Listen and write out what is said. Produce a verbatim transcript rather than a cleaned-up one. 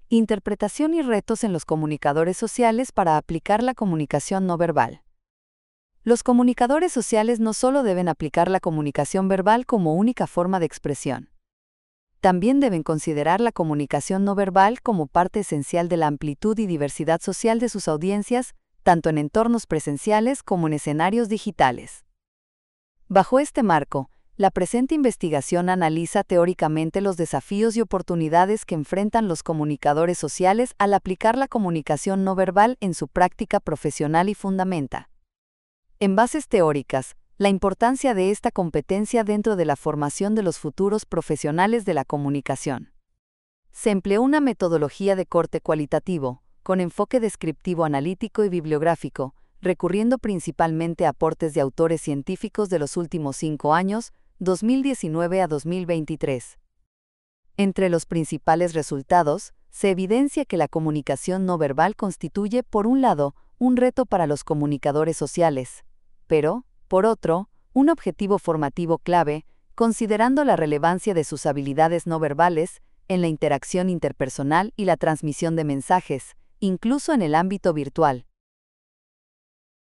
Interpretación y retos en los comunicadores sociales para aplicar la comunicación no verbal. Los comunicadores sociales no solo deben aplicar la comunicación verbal como única forma de expresión. También deben considerar la comunicación no verbal como parte esencial de la amplitud y diversidad social de sus audiencias, tanto en entornos presenciales como en escenarios digitales. Bajo este marco, la presente investigación analiza teóricamente los desafíos y oportunidades que enfrentan los comunicadores sociales al aplicar la comunicación no verbal en su práctica profesional y fundamenta, en bases teóricas, la importancia de esta competencia dentro de la formación de los futuros profesionales de la comunicación. Se empleó una metodología de corte cualitativo, con enfoque descriptivo analítico y bibliográfico, recurriendo principalmente a aportes de autores científicos de los últimos cinco años, dos mil diecinueve a dos mil veintitrés. Entre los principales resultados, se evidencia que la comunicación no verbal constituye, por un lado, un reto para los comunicadores sociales, pero, por otro, un objetivo formativo clave, considerando la relevancia de sus habilidades no verbales en la interacción interpersonal y la transmisión de mensajes, incluso en el ámbito virtual.